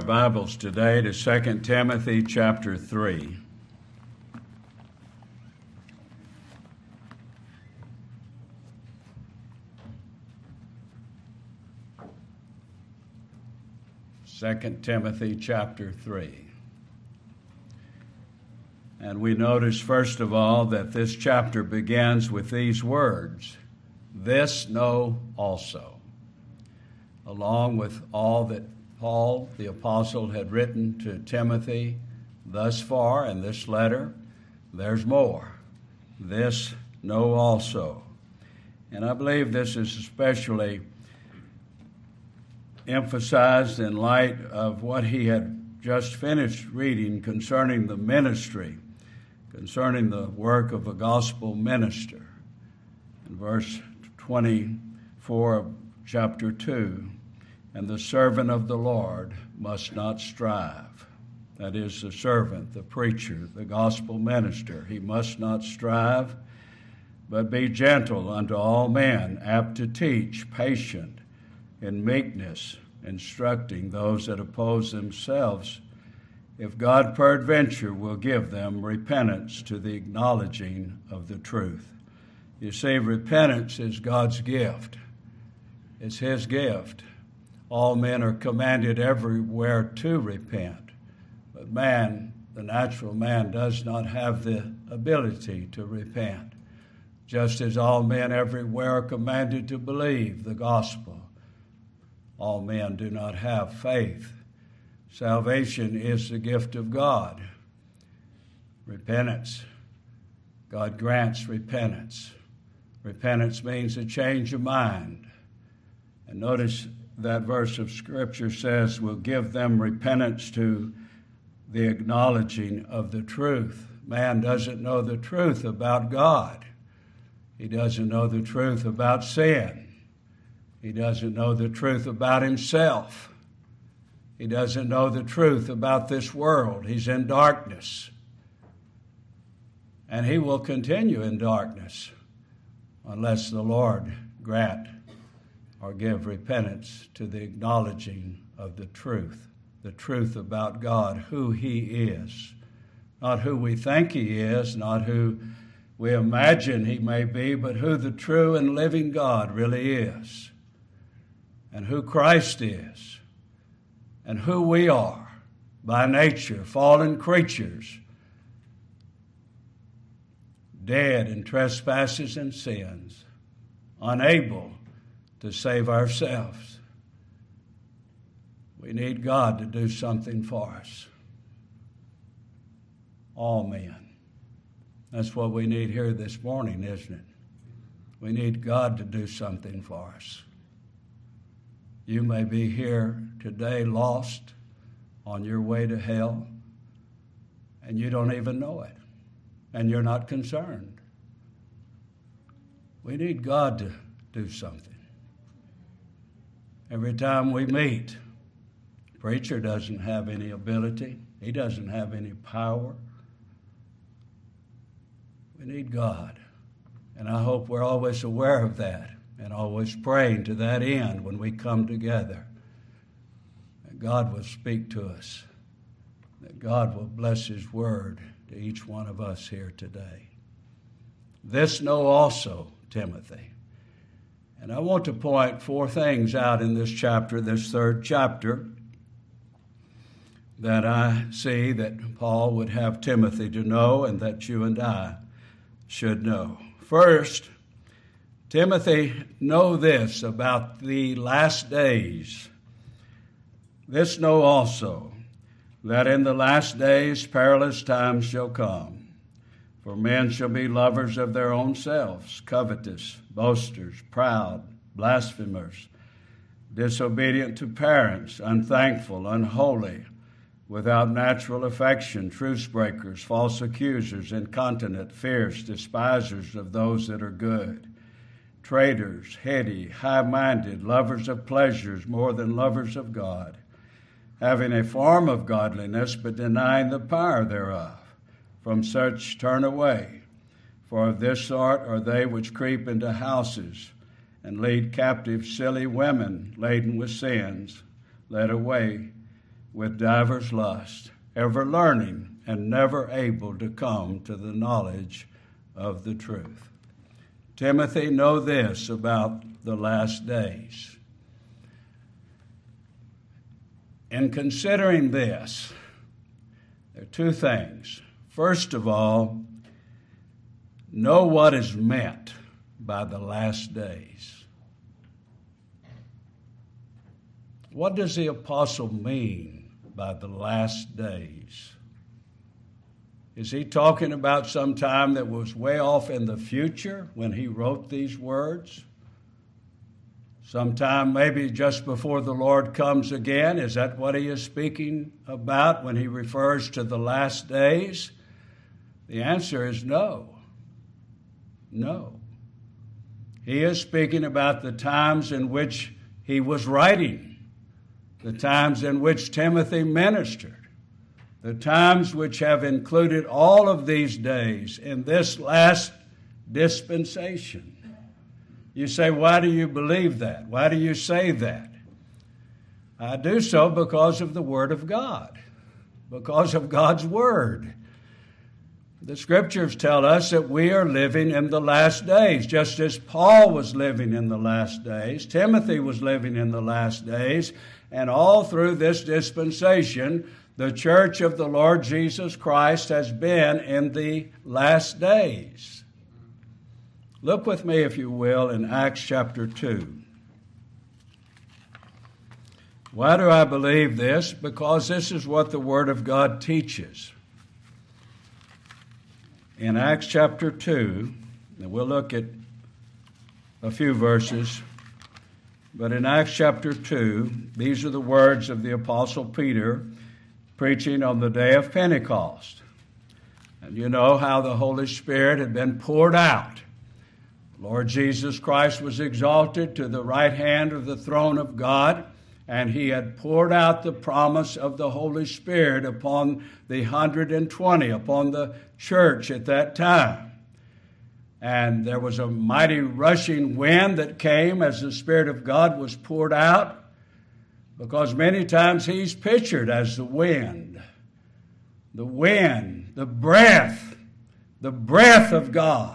Bibles today to 2 Timothy chapter 3. Second Timothy chapter 3. And we notice, first of all, that this chapter begins with these words, "This know also," along with all that Paul, the apostle, had written to Timothy thus far in this letter. There's more. This know also. And I believe this is especially emphasized in light of what he had just finished reading concerning the ministry, concerning the work of a gospel minister. In verse 24 of chapter 2, "And the servant of the Lord must not strive." That is, the servant, the preacher, the gospel minister. He must not strive, but be gentle unto all men, apt to teach, patient, in meekness, instructing those that oppose themselves, if God peradventure will give them repentance to the acknowledging of the truth. You see, repentance is God's gift. It's His gift. All men are commanded everywhere to repent. But man, the natural man, does not have the ability to repent. Just as all men everywhere are commanded to believe the gospel, all men do not have faith. Salvation is the gift of God. Repentance. God grants repentance. Repentance means a change of mind. And notice that verse of Scripture says, "Will give them repentance to the acknowledging of the truth." Man doesn't know the truth about God. He doesn't know the truth about sin. He doesn't know the truth about himself. He doesn't know the truth about this world. He's in darkness. And he will continue in darkness unless the Lord grant or give repentance to the acknowledging of the truth about God, who He is. Not who we think He is, not who we imagine He may be, but who the true and living God really is, and who Christ is, and who we are by nature, fallen creatures, dead in trespasses and sins, unable to save ourselves. We need God to do something for us. All men. That's what we need here this morning, isn't it? We need God to do something for us. You may be here today lost on your way to hell, and you don't even know it, and you're not concerned. We need God to do something. Every time we meet, the preacher doesn't have any ability. He doesn't have any power. We need God. And I hope we're always aware of that and always praying to that end when we come together. That God will speak to us. That God will bless His word to each one of us here today. This know also, Timothy. And I want to point four things out in this chapter, this third chapter, that I see that Paul would have Timothy to know and that you and I should know. First, Timothy, know this about the last days. This know also, that in the last days perilous times shall come. For men shall be lovers of their own selves, covetous, boasters, proud, blasphemers, disobedient to parents, unthankful, unholy, without natural affection, truce breakers, false accusers, incontinent, fierce, despisers of those that are good, traitors, heady, high-minded, lovers of pleasures more than lovers of God, having a form of godliness, but denying the power thereof. From such turn away, for of this sort are they which creep into houses, and lead captive silly women laden with sins, led away with divers lusts, ever learning and never able to come to the knowledge of the truth. Timothy, know this about the last days. In considering this, there are two things. First of all, know what is meant by the last days. What does the apostle mean by the last days? Is he talking about some time that was way off in the future when he wrote these words? Sometime maybe just before the Lord comes again? Is that what he is speaking about when he refers to the last days? The answer is no. No. He is speaking about the times in which he was writing, the times in which Timothy ministered, the times which have included all of these days in this last dispensation. You say, why do you believe that? Why do you say that? I do so because of the Word of God, because of God's Word. The Scriptures tell us that we are living in the last days, just as Paul was living in the last days, Timothy was living in the last days, and all through this dispensation, the church of the Lord Jesus Christ has been in the last days. Look with me, if you will, in Acts chapter 2. Why do I believe this? Because this is what the Word of God teaches. In Acts chapter 2, and we'll look at a few verses, but in Acts chapter 2, these are the words of the Apostle Peter preaching on the day of Pentecost. And you know how the Holy Spirit had been poured out. Lord Jesus Christ was exalted to the right hand of the throne of God, and he had poured out the promise of the Holy Spirit upon the 120, upon the church at that time. And there was a mighty rushing wind that came as the Spirit of God was poured out, because many times he's pictured as the wind, the breath of God.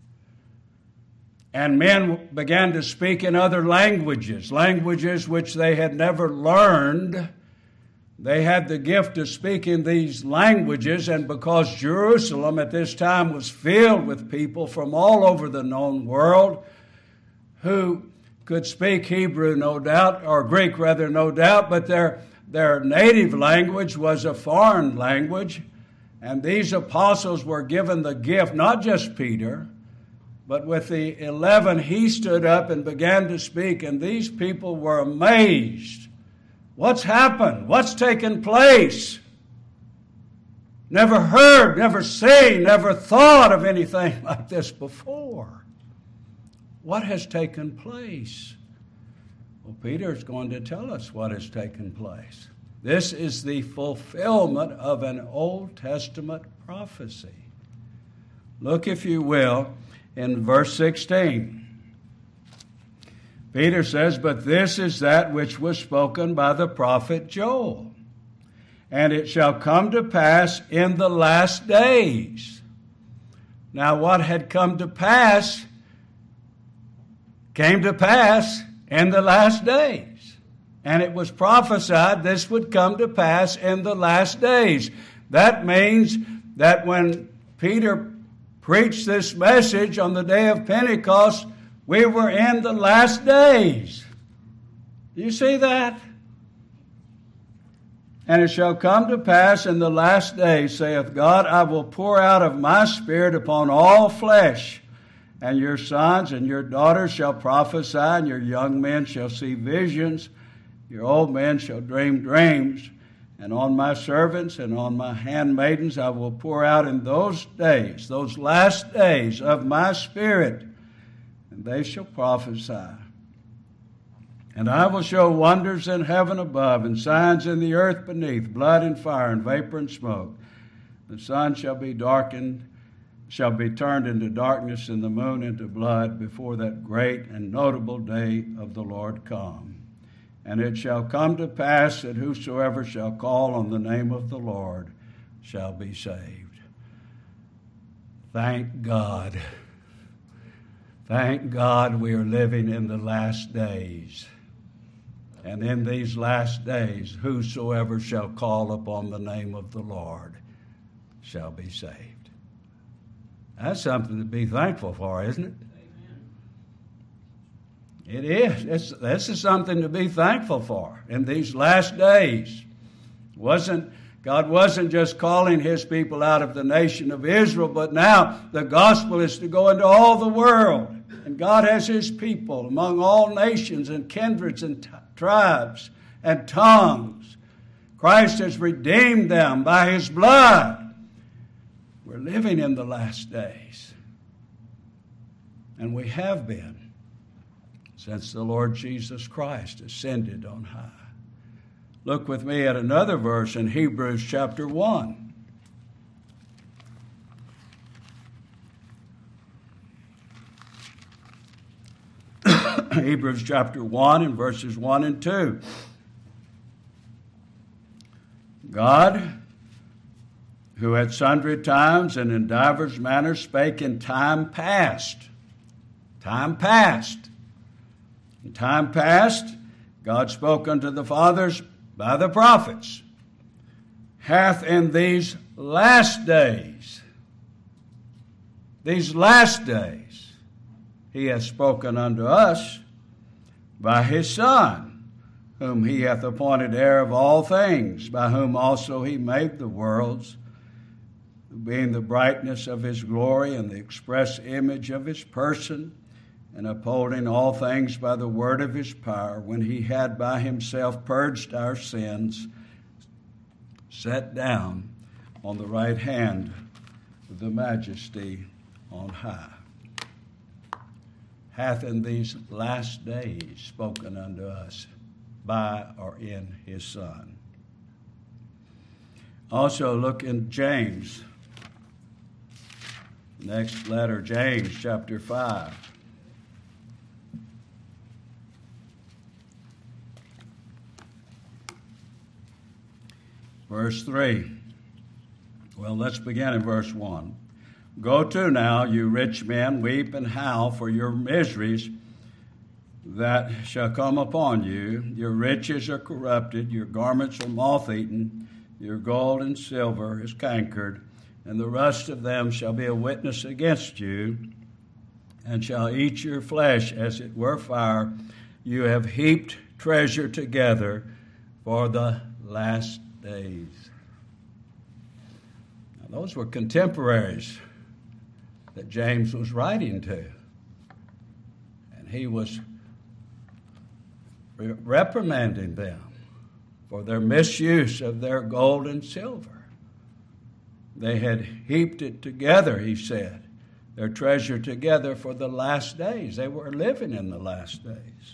And men began to speak in other languages which they had never learned. They had the gift of speaking these languages, and because Jerusalem at this time was filled with people from all over the known world who could speak Hebrew, no doubt, or Greek rather, no doubt, but their native language was a foreign language, and these apostles were given the gift, not just Peter, but with the 11, he stood up and began to speak, and these people were amazed. What's happened? What's taken place? Never heard, never seen, never thought of anything like this before. What has taken place? Well, Peter's going to tell us what has taken place. This is the fulfillment of an Old Testament prophecy. Look, if you will, in verse 16, Peter says, "But this is that which was spoken by the prophet Joel. And it shall come to pass in the last days." Now, what had come to pass came to pass in the last days. And it was prophesied this would come to pass in the last days. That means that when Peter preached this message on the day of Pentecost, we were in the last days. Do you see that? "And it shall come to pass in the last days, saith God, I will pour out of my Spirit upon all flesh, and your sons and your daughters shall prophesy, and your young men shall see visions, your old men shall dream dreams. And on my servants and on my handmaidens I will pour out in those days, those last days of my Spirit, and they shall prophesy. And I will show wonders in heaven above and signs in the earth beneath, blood and fire and vapor and smoke. The sun shall be turned into darkness and the moon into blood before that great and notable day of the Lord come. And it shall come to pass that whosoever shall call on the name of the Lord shall be saved. Thank God. Thank God we are living in the last days. And in these last days, whosoever shall call upon the name of the Lord shall be saved. That's something to be thankful for, isn't it? It is. This is something to be thankful for in these last days. God wasn't just calling his people out of the nation of Israel, but now the gospel is to go into all the world. And God has his people among all nations and kindreds and tribes and tongues. Christ has redeemed them by his blood. We're living in the last days. And we have been since the Lord Jesus Christ ascended on high. Look with me at another verse in Hebrews chapter 1. Hebrews chapter 1 and verses 1 and 2. God, who at sundry times and in divers manners spake in time past. In time past, God spoke unto the fathers by the prophets, hath in these last days, he hath spoken unto us by his Son, whom he hath appointed heir of all things, by whom also he made the worlds, being the brightness of his glory and the express image of his person, and upholding all things by the word of his power, when he had by himself purged our sins, sat down on the right hand of the majesty on high. Hath in these last days spoken unto us by or in his Son. Also look in James, next letter, James chapter 5. Verse 3. Well, let's begin in verse 1. Go to now, you rich men, weep and howl for your miseries that shall come upon you. Your riches are corrupted, your garments are moth-eaten, your gold and silver is cankered, and the rust of them shall be a witness against you, and shall eat your flesh as it were fire. You have heaped treasure together for the last days. Now, those were contemporaries that James was writing to. And he was reprimanding them for their misuse of their gold and silver. They had heaped it together, he said, their treasure together for the last days. They were living in the last days.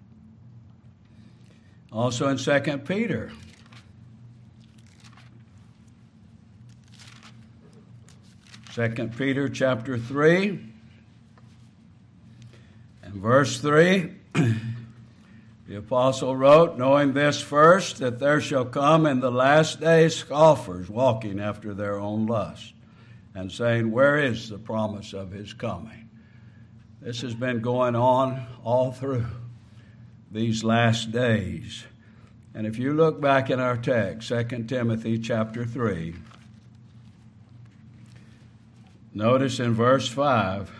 Also in 2 Peter, 2 Peter chapter 3 and verse 3, the apostle wrote, knowing this first, that there shall come in the last days scoffers walking after their own lust, and saying, where is the promise of his coming? This has been going on all through these last days. And if you look back in our text, 2 Timothy chapter 3, notice in verse 5,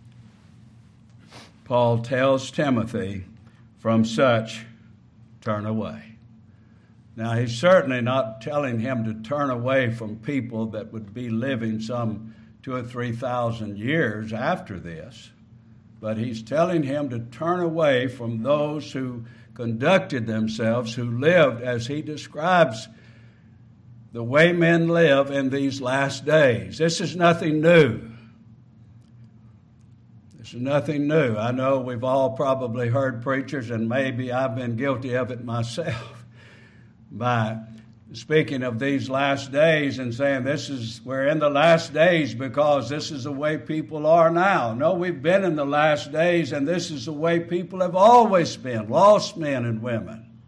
Paul tells Timothy, from such turn away. Now, he's certainly not telling him to turn away from people that would be living some 2,000 or 3,000 years after this, but he's telling him to turn away from those who conducted themselves, who lived as he describes the way men live in these last days. This is nothing new. This is nothing new. I know we've all probably heard preachers, and maybe I've been guilty of it myself, by speaking of these last days and saying we're in the last days because this is the way people are now. No, we've been in the last days, and this is the way people have always been, lost men and women.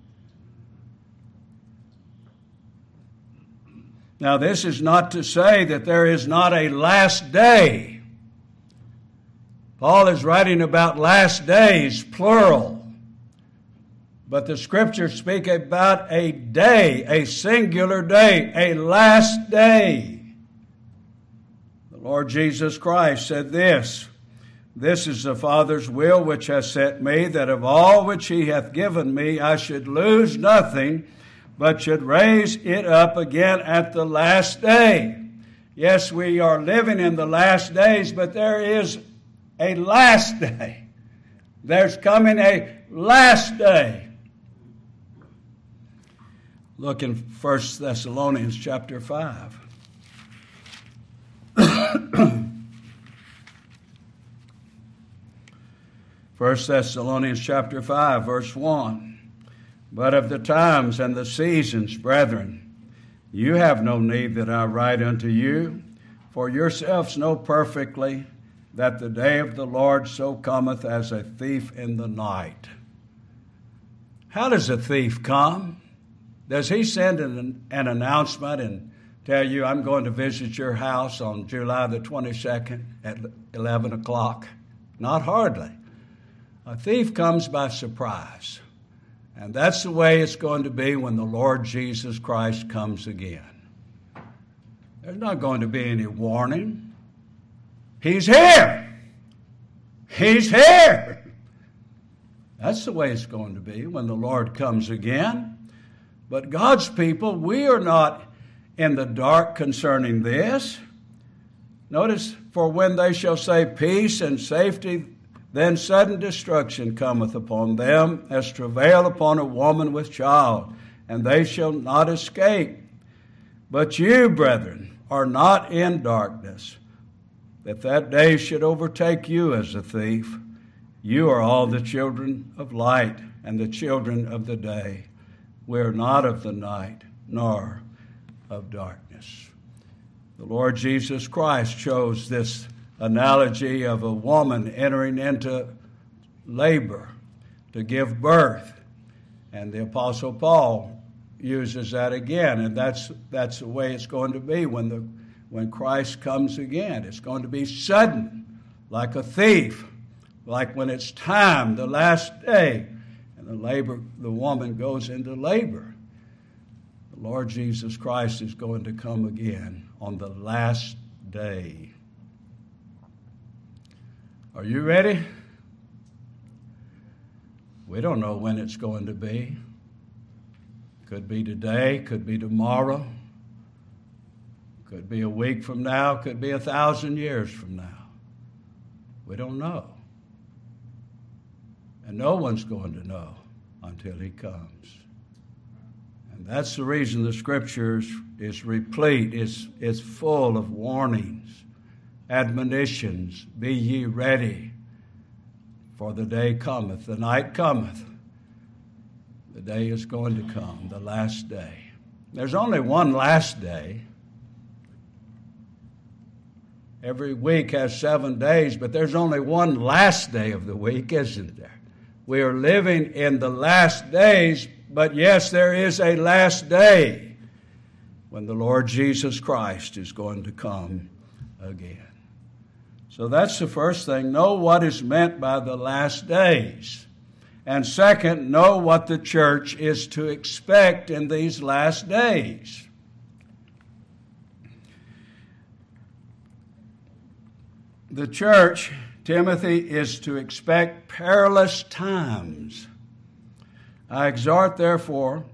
Now, this is not to say that there is not a last day. Paul is writing about last days, plural. But the Scriptures speak about a day, a singular day, a last day. The Lord Jesus Christ said this, "This is the Father's will which hath sent me, that of all which he hath given me I should lose nothing, but should raise it up again at the last day." Yes, we are living in the last days, but there is a last day. There's coming a last day. Look in 1 Thessalonians chapter 5. 1 Thessalonians chapter 5, verse 1. "But of the times and the seasons, brethren, you have no need that I write unto you, for yourselves know perfectly that the day of the Lord so cometh as a thief in the night." How does a thief come? Does he send an announcement and tell you, "I'm going to visit your house on July the 22nd at 11 o'clock? Not hardly. A thief comes by surprise. And that's the way it's going to be when the Lord Jesus Christ comes again. There's not going to be any warning. He's here. He's here. That's the way it's going to be when the Lord comes again. But God's people, we are not in the dark concerning this. Notice, "For when they shall say peace and safety, then sudden destruction cometh upon them, as travail upon a woman with child, and they shall not escape. But you, brethren, are not in darkness, that day should overtake you as a thief. You are all the children of light and the children of the day. We are not of the night, nor of darkness." The Lord Jesus Christ chose this analogy of a woman entering into labor to give birth. And the Apostle Paul uses that again, and that's the way it's going to be when Christ comes again. It's going to be sudden, like a thief, like when it's time, the last day, and the woman goes into labor. The Lord Jesus Christ is going to come again on the last day. Are you ready? We don't know when it's going to be. Could be today, could be tomorrow, could be a week from now, could be 1,000 years from now. We don't know. And no one's going to know until he comes. And that's the reason the Scriptures is replete, is full of warnings, admonitions. "Be ye ready, for the day cometh, the night cometh." The day is going to come, the last day. There's only one last day. Every week has 7 days, but there's only one last day of the week, isn't there? We are living in the last days, but yes, there is a last day when the Lord Jesus Christ is going to come again. So that's the first thing. Know what is meant by the last days. And second, know what the church is to expect in these last days. The church, Timothy, is to expect perilous times. I exhort, therefore,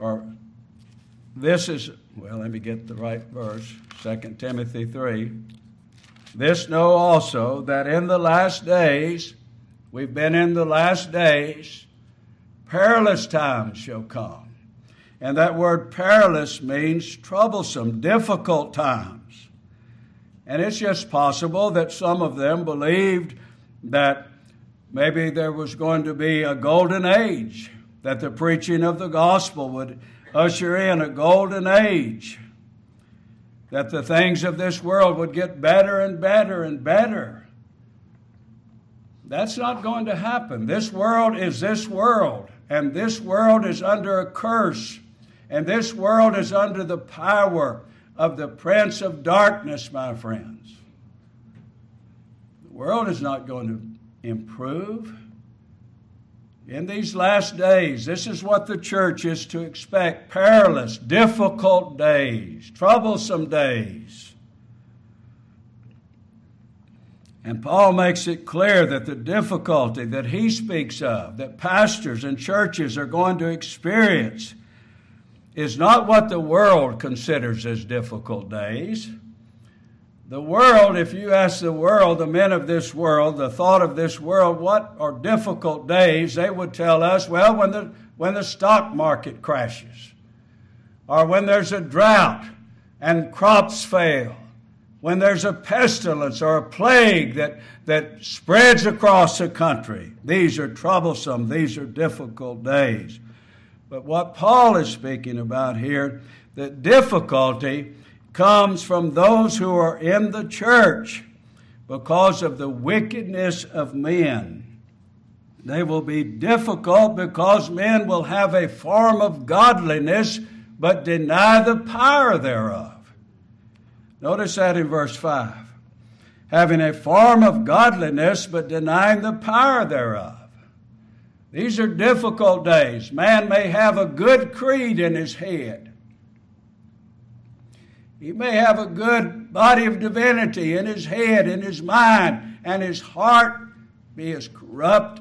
let me get the right verse, 2 Timothy 3. "This know also, that in the last days," we've been in the last days, "perilous times shall come." And that word perilous means troublesome, difficult times. And it's just possible that some of them believed that maybe there was going to be a golden age, that the preaching of the gospel would usher in a golden age, that the things of this world would get better and better and better. That's not going to happen. This world is this world, and this world is under a curse, and this world is under the power of the prince of darkness, my friends. The world is not going to improve. In these last days, this is what the church is to expect: perilous, difficult days, troublesome days. And Paul makes it clear that the difficulty that he speaks of, that pastors and churches are going to experience, is not what the world considers as difficult days. The world, if you ask the world, the men of this world, the thought of this world, what are difficult days, they would tell us, well, when the stock market crashes, or when there's a drought and crops fail, when there's a pestilence or a plague that spreads across the country. These are troublesome, these are difficult days. But what Paul is speaking about here, that difficulty comes from those who are in the church because of the wickedness of men. They will be difficult because men will have a form of godliness but deny the power thereof. Notice that in verse 5. Having a form of godliness but denying the power thereof. These are difficult days. Man may have a good creed in his head. He may have a good body of divinity in his head, in his mind, and his heart be as corrupt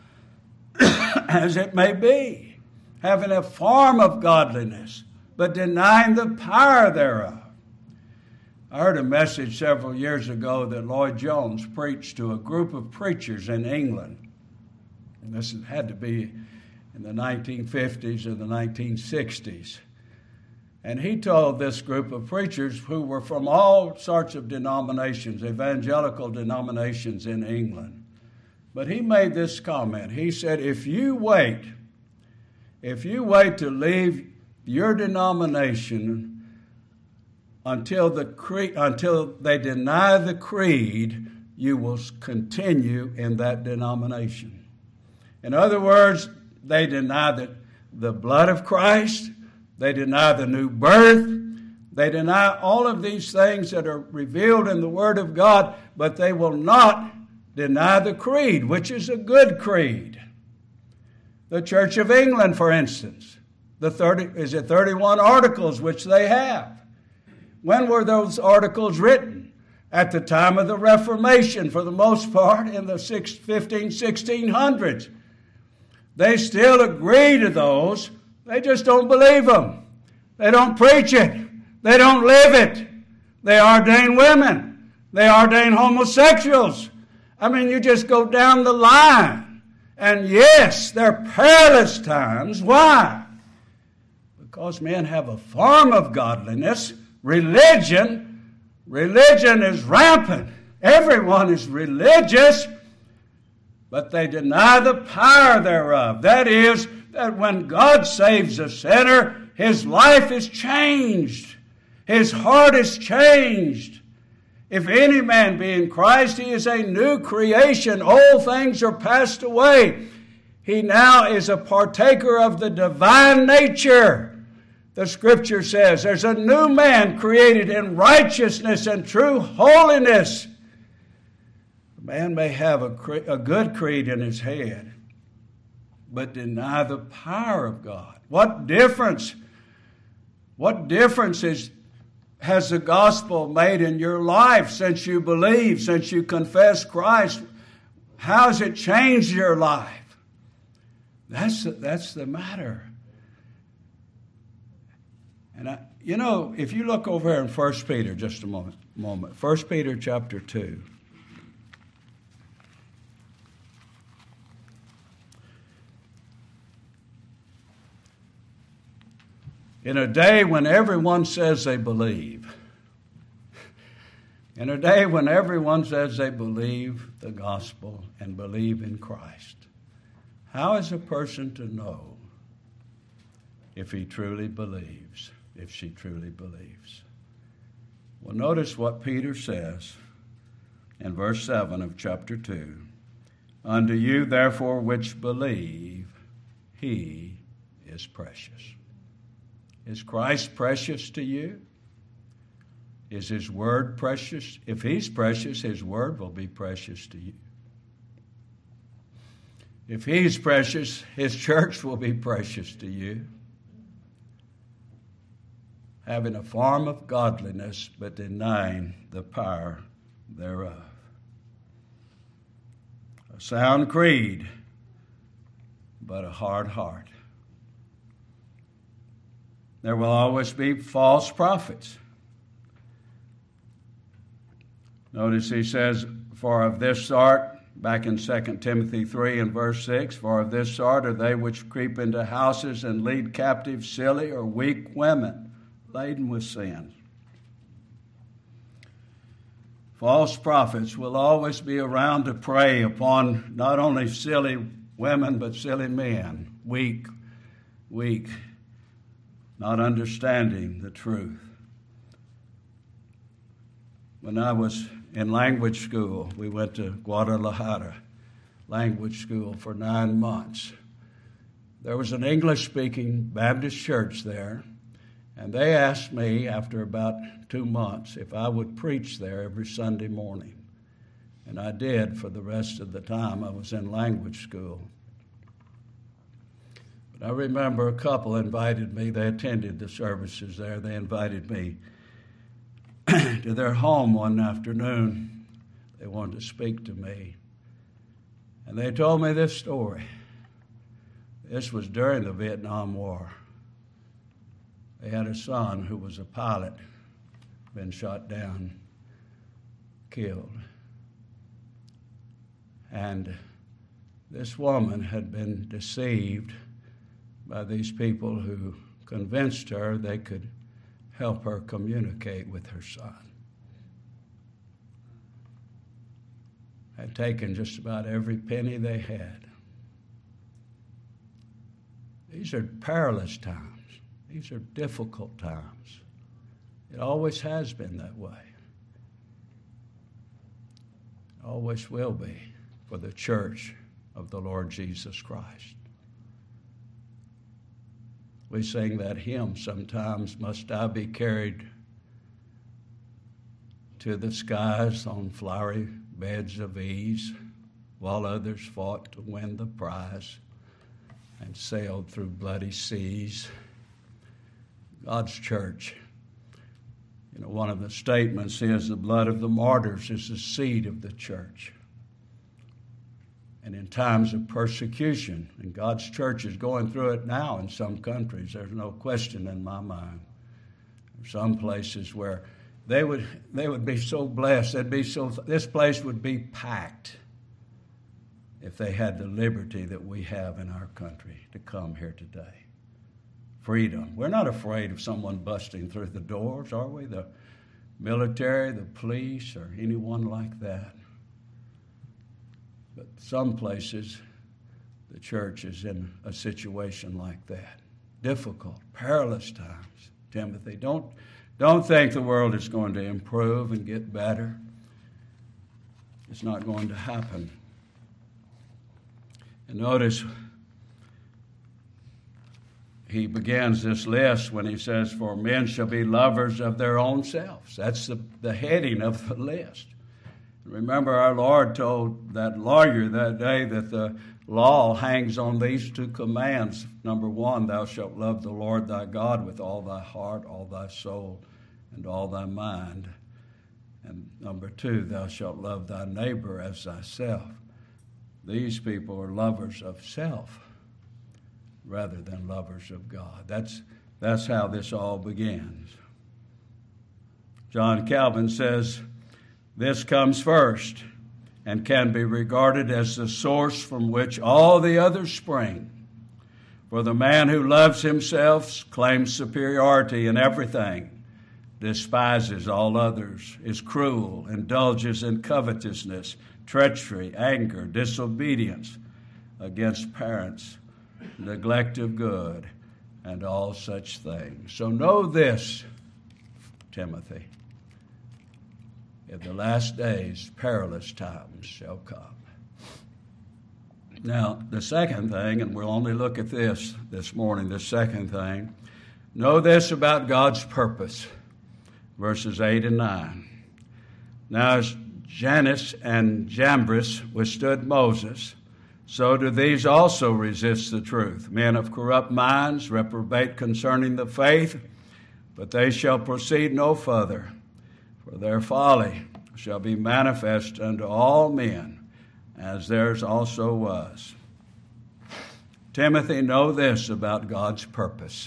as it may be. Having a form of godliness, but denying the power thereof. I heard a message several years ago that Lloyd Jones preached to a group of preachers in England. And this had to be in the 1950s or the 1960s. And he told this group of preachers who were from all sorts of denominations, evangelical denominations in England. But he made this comment. He said, if you wait to leave your denomination until they deny the creed, you will continue in that denomination. In other words, they deny the blood of Christ, they deny the new birth, they deny all of these things that are revealed in the Word of God, but they will not deny the creed, which is a good creed. The Church of England, for instance, 31 articles which they have. When were those articles written? At the time of the Reformation, for the most part, in the 1600s. They still agree to those. They just don't believe them. They don't preach it. They don't live it. They ordain women. They ordain homosexuals. I mean, you just go down the line. And yes, they're perilous times. Why? Because men have a form of godliness. Religion is rampant. Everyone is religious, but they deny the power thereof. That is, that when God saves a sinner, his life is changed. His heart is changed. If any man be in Christ, he is a new creation. Old things are passed away. He now is a partaker of the divine nature. The Scripture says there's a new man created in righteousness and true holiness. A man may have a good creed in his head, but deny the power of God. What difference has the gospel made in your life since you believe, since you confess Christ? How has it changed your life? That's the matter. And if you look over here in 1 Peter, just a moment. 1 Peter chapter 2. In a day when everyone says they believe, in a day when everyone says they believe the gospel and believe in Christ, how is a person to know if he truly believes? If she truly believes. Well, notice what Peter says in verse 7 of chapter 2. Unto you, therefore, which believe, he is precious. Is Christ precious to you? Is His Word precious? If He's precious, His Word will be precious to you. If He's precious, His church will be precious to you. Having a form of godliness, but denying the power thereof. A sound creed, but a hard heart. There will always be false prophets. Notice he says, for of this sort, back in 2 Timothy 3 and verse 6, for of this sort are they which creep into houses and lead captive silly or weak women, laden with sins. False prophets will always be around to prey upon not only silly women, but silly men, weak, not understanding the truth. When I was in language school, we went to Guadalajara language school for 9 months. There was an English-speaking Baptist church there, and they asked me after about 2 months if I would preach there every Sunday morning. And I did for the rest of the time I was in language school. But I remember a couple invited me. They attended the services there. They invited me to their home one afternoon. They wanted to speak to me. And they told me this story. This was during the Vietnam War. They had a son who was a pilot, been shot down, killed. And this woman had been deceived by these people who convinced her they could help her communicate with her son. Had taken just about every penny they had. These are perilous times. These are difficult times. It always has been that way. It always will be for the church of the Lord Jesus Christ. We sing that hymn sometimes, must I be carried to the skies on flowery beds of ease, while others fought to win the prize and sailed through bloody seas. God's church. One of the statements is the blood of the martyrs is the seed of the church. And in times of persecution, and God's church is going through it now in some countries, there's no question in my mind. There are some places where they would be so blessed, this place would be packed if they had the liberty that we have in our country to come here today. Freedom. We're not afraid of someone busting through the doors, are we? The military, the police, or anyone like that. But some places, the church is in a situation like that. Difficult, perilous times, Timothy. Don't think the world is going to improve and get better. It's not going to happen. And notice he begins this list when he says, for men shall be lovers of their own selves. That's the heading of the list. Remember, our Lord told that lawyer that day that the law hangs on these 2 commands. Number 1, thou shalt love the Lord thy God with all thy heart, all thy soul, and all thy mind. And number 2, thou shalt love thy neighbor as thyself. These people are lovers of self rather than lovers of God. That's how this all begins. John Calvin says, this comes first and can be regarded as the source from which all the others spring. For the man who loves himself claims superiority in everything, despises all others, is cruel, indulges in covetousness, treachery, anger, disobedience against parents, neglect of good, and all such things. So know this, Timothy. In the last days, perilous times shall come. Now, the second thing, and we'll only look at this morning, the second thing, know this about God's purpose. verses 8 and 9. Now as Jannes and Jambres withstood Moses, so do these also resist the truth. Men of corrupt minds reprobate concerning the faith, but they shall proceed no further, for their folly shall be manifest unto all men, as theirs also was. Timothy, know this about God's purpose.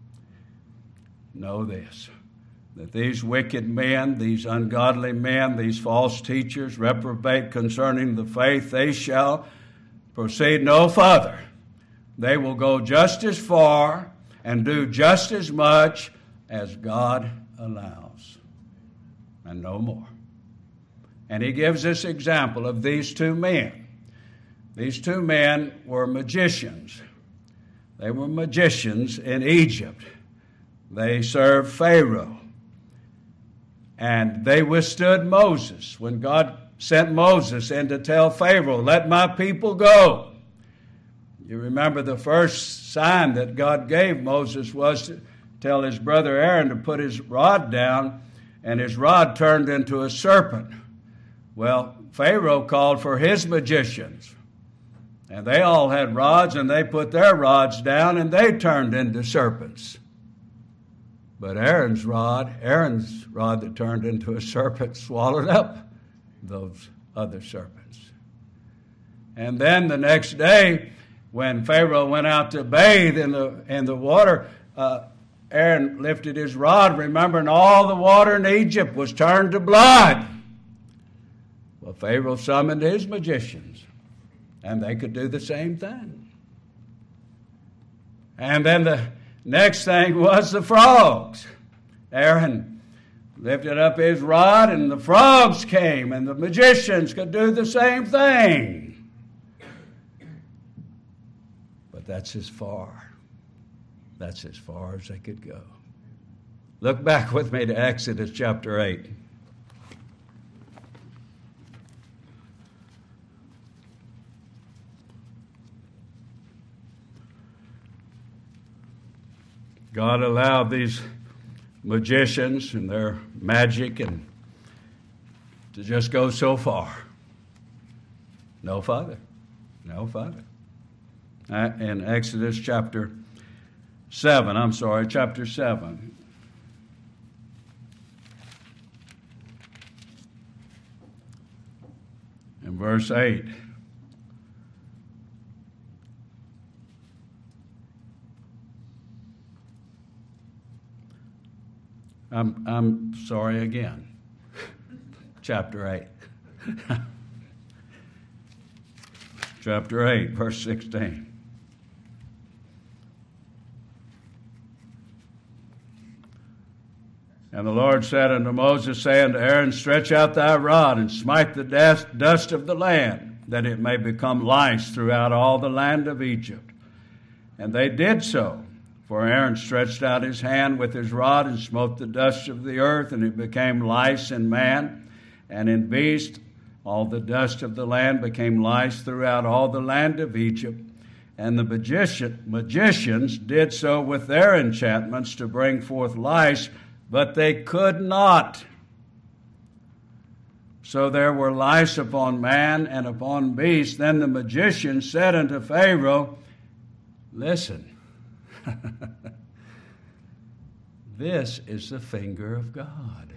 Know this, that these wicked men, these ungodly men, these false teachers reprobate concerning the faith. They shall proceed no further. They will go just as far and do just as much as God allows, and no more. And he gives this example of these two men. These two men were magicians. They were magicians in Egypt. They served Pharaoh. And they withstood Moses. When God sent Moses in to tell Pharaoh, let my people go. You remember the first sign that God gave Moses was to tell his brother Aaron to put his rod down, and his rod turned into a serpent. Well, Pharaoh called for his magicians, and they all had rods, and they put their rods down, and they turned into serpents. But Aaron's rod that turned into a serpent, swallowed up those other serpents. And then the next day, when Pharaoh went out to bathe in the water, Aaron lifted his rod, remembering all the water in Egypt was turned to blood. Well, Pharaoh summoned his magicians, and they could do the same thing. And then the next thing was the frogs. Aaron lifted up his rod, and the frogs came, and the magicians could do the same thing. But that's as far as they could go. Look back with me to Exodus chapter 8. God allowed these magicians and their magic and to just go so far. No further. No further. In Exodus chapter 7, in verse 8. I'm sorry again. Chapter 8. Chapter 8, verse 16. And the Lord said unto Moses, saying to Aaron, stretch out thy rod, and smite the dust of the land, that it may become lice throughout all the land of Egypt. And they did so. For Aaron stretched out his hand with his rod, and smote the dust of the earth, and it became lice in man and in beast. All the dust of the land became lice throughout all the land of Egypt. And the magicians did so with their enchantments to bring forth lice, but they could not. So there were lice upon man and upon beast. Then the magician said unto Pharaoh, listen, this is the finger of God.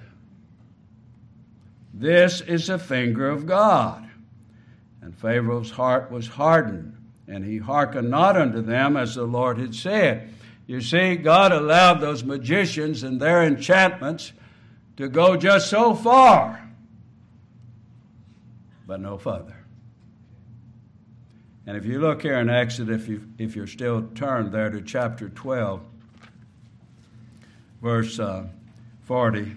This is the finger of God. And Pharaoh's heart was hardened, and he hearkened not unto them as the Lord had said. You see, God allowed those magicians and their enchantments to go just so far, but no further. And if you look here in Exodus, if you're still turned there to chapter 12, verse 40.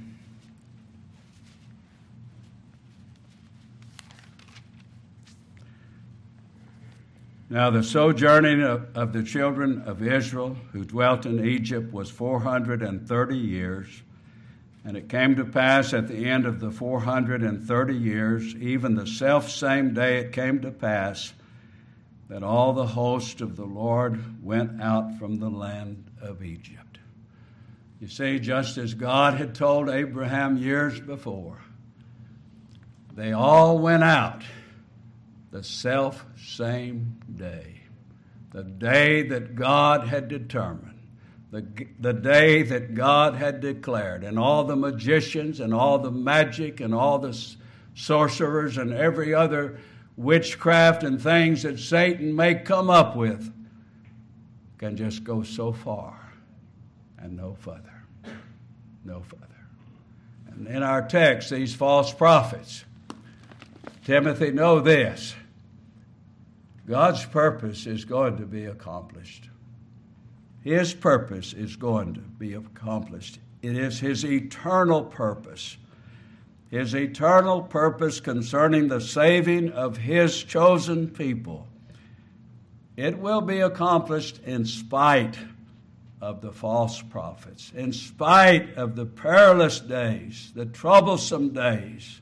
Now the sojourning of the children of Israel who dwelt in Egypt was 430 years. And it came to pass at the end of the 430 years, even the selfsame day it came to pass, that all the host of the Lord went out from the land of Egypt. You see, just as God had told Abraham years before, they all went out the self-same day, the day that God had determined, the day that God had declared, and all the magicians and all the magic and all the sorcerers and every other witchcraft and things that Satan may come up with can just go so far and no further, no further. And in our text, these false prophets, Timothy, know this: God's purpose is going to be accomplished. His purpose is going to be accomplished. It is His eternal purpose. His eternal purpose concerning the saving of His chosen people. It will be accomplished in spite of the false prophets, in spite of the perilous days, the troublesome days.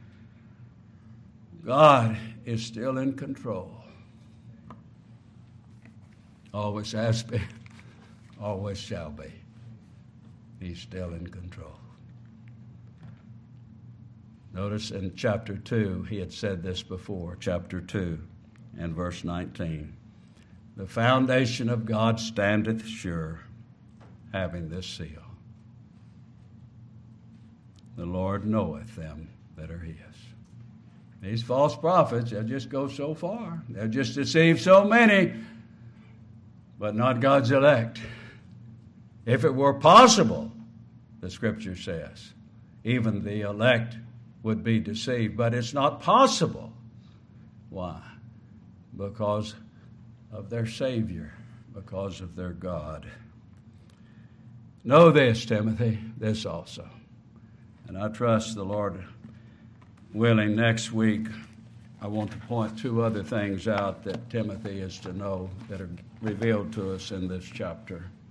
God is still in control. Always has been, always shall be. He's still in control. Notice in chapter 2, he had said this before, chapter 2 and verse 19. The foundation of God standeth sure, having this seal. The Lord knoweth them that are His. These false prophets, they'll just go so far. They'll just deceive so many, but not God's elect. If it were possible, the Scripture says, even the elect would be deceived. But it's not possible. Why? Because of their Savior, because of their God. Know this, Timothy, this also. And I trust the Lord willing, next week, I want to point two other things out that Timothy is to know that are revealed to us in this chapter.